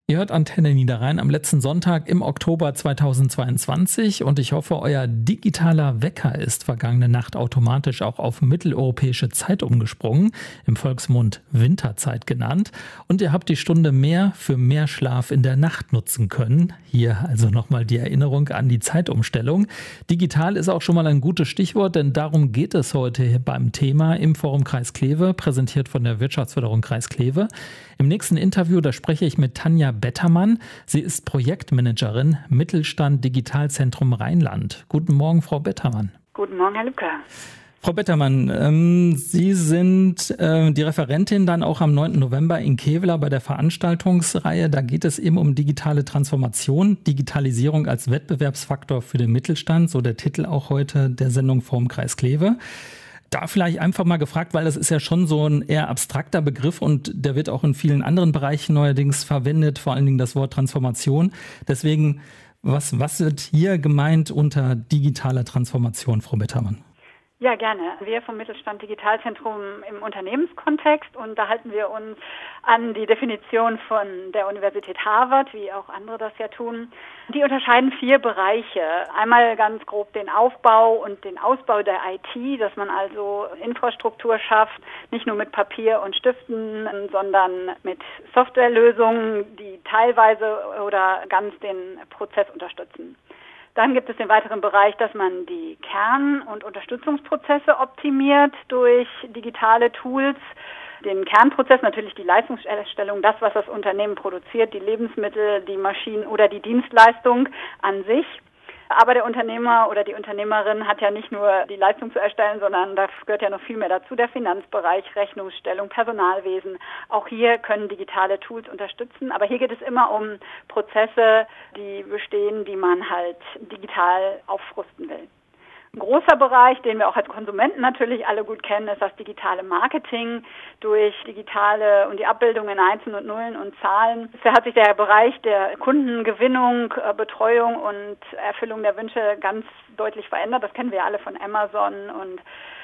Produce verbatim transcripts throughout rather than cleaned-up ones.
Ihr hört Antenne Niederrhein am letzten Sonntag im Oktober zweitausendzweiundzwanzig und ich hoffe, euer digitaler Wecker ist vergangene Nacht automatisch auch auf mitteleuropäische Zeit umgesprungen, im Volksmund Winterzeit genannt, und ihr habt die Stunde mehr für mehr Schlaf in der Nacht nutzen können. Hier also nochmal die Erinnerung an die Zeitumstellung. Digital ist auch schon mal ein gutes Stichwort, denn darum geht es heute beim Thema im Forum Kreis Kleve, präsentiert von der Wirtschaftsförderung Kreis Kleve. Im nächsten Interview, da spreche ich mit Tanja Bettermann. Sie ist Projektmanagerin Mittelstand Digitalzentrum Rheinland. Guten Morgen, Frau Bettermann. Guten Morgen, Herr Lübke. Frau Bettermann, ähm, Sie sind äh, die Referentin dann auch am neunten November in Kevela bei der Veranstaltungsreihe. Da geht es eben um digitale Transformation, Digitalisierung als Wettbewerbsfaktor für den Mittelstand, so der Titel auch heute der Sendung Forum Kreis Kleve. Da vielleicht einfach mal gefragt, weil das ist ja schon so ein eher abstrakter Begriff und der wird auch in vielen anderen Bereichen neuerdings verwendet, vor allen Dingen das Wort Transformation. Deswegen, was, was wird hier gemeint unter digitaler Transformation, Frau Bettermann? Ja, gerne. Wir vom Mittelstand Digitalzentrum im Unternehmenskontext, und da halten wir uns an die Definition von der Universität Harvard, wie auch andere das ja tun. Die unterscheiden vier Bereiche. Einmal ganz grob den Aufbau und den Ausbau der I T, dass man also Infrastruktur schafft, nicht nur mit Papier und Stiften, sondern mit Softwarelösungen, die teilweise oder ganz den Prozess unterstützen. Dann gibt es den weiteren Bereich, dass man die Kern- und Unterstützungsprozesse optimiert durch digitale Tools. Den Kernprozess, natürlich die Leistungserstellung, das, was das Unternehmen produziert, die Lebensmittel, die Maschinen oder die Dienstleistung an sich. Aber der Unternehmer oder die Unternehmerin hat ja nicht nur die Leistung zu erstellen, sondern da gehört ja noch viel mehr dazu, der Finanzbereich, Rechnungsstellung, Personalwesen. Auch hier können digitale Tools unterstützen, aber hier geht es immer um Prozesse, die bestehen, die man halt digital aufrüsten will. Ein großer Bereich, den wir auch als Konsumenten natürlich alle gut kennen, ist das digitale Marketing durch digitale und die Abbildung in Einsen und Nullen und Zahlen. Bisher hat sich der Bereich der Kundengewinnung, Betreuung und Erfüllung der Wünsche ganz deutlich verändert. Das kennen wir alle von Amazon und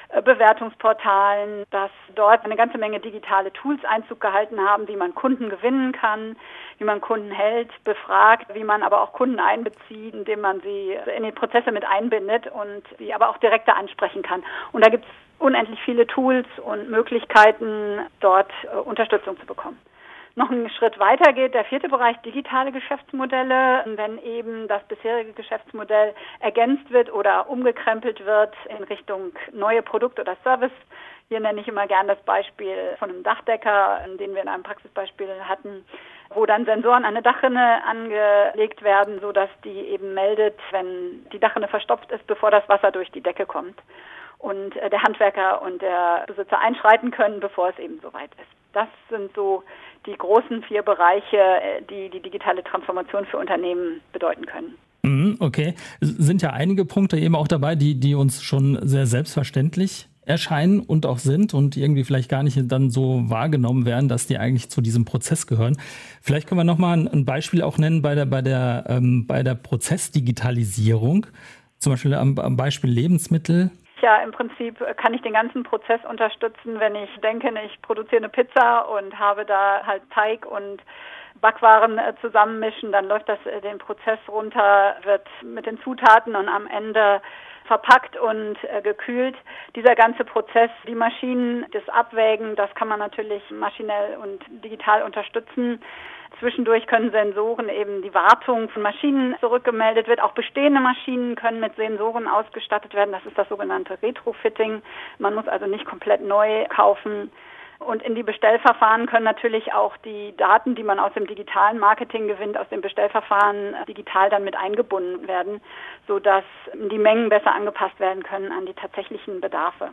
Bewertungsportalen, dass dort eine ganze Menge digitale Tools Einzug gehalten haben, wie man Kunden gewinnen kann, wie man Kunden hält, befragt, wie man aber auch Kunden einbezieht, indem man sie in die Prozesse mit einbindet und sie aber auch direkter ansprechen kann. Und da gibt es unendlich viele Tools und Möglichkeiten, dort äh, Unterstützung zu bekommen. Noch einen Schritt weiter geht der vierte Bereich, digitale Geschäftsmodelle, wenn eben das bisherige Geschäftsmodell ergänzt wird oder umgekrempelt wird in Richtung neue Produkt oder Service. Hier nenne ich immer gern das Beispiel von einem Dachdecker, den wir in einem Praxisbeispiel hatten, wo dann Sensoren an eine Dachrinne angelegt werden, sodass die eben meldet, wenn die Dachrinne verstopft ist, bevor das Wasser durch die Decke kommt. Und der Handwerker und der Besitzer einschreiten können, bevor es eben soweit ist. Das sind so die großen vier Bereiche, die die digitale Transformation für Unternehmen bedeuten können. Okay, es sind ja einige Punkte eben auch dabei, die, die uns schon sehr selbstverständlich erscheinen und auch sind und irgendwie vielleicht gar nicht dann so wahrgenommen werden, dass die eigentlich zu diesem Prozess gehören. Vielleicht können wir nochmal ein Beispiel auch nennen bei der, bei der, ähm, bei der Prozessdigitalisierung, zum Beispiel am, am Beispiel Lebensmittel. Ja, im Prinzip kann ich den ganzen Prozess unterstützen, wenn ich denke, ich produziere eine Pizza und habe da halt Teig und Backwaren zusammenmischen, dann läuft das den Prozess runter, wird mit den Zutaten und am Ende verpackt und äh, gekühlt. Dieser ganze Prozess, die Maschinen, das Abwägen, das kann man natürlich maschinell und digital unterstützen. Zwischendurch können Sensoren eben die Wartung von Maschinen zurückgemeldet wird. Auch bestehende Maschinen können mit Sensoren ausgestattet werden. Das ist das sogenannte Retrofitting. Man muss also nicht komplett neu kaufen. Und in die Bestellverfahren können natürlich auch die Daten, die man aus dem digitalen Marketing gewinnt, aus dem Bestellverfahren digital dann mit eingebunden werden, sodass die Mengen besser angepasst werden können an die tatsächlichen Bedarfe.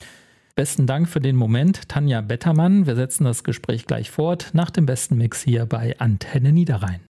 Besten Dank für den Moment, Tanja Bettermann. Wir setzen das Gespräch gleich fort nach dem besten Mix hier bei Antenne Niederrhein.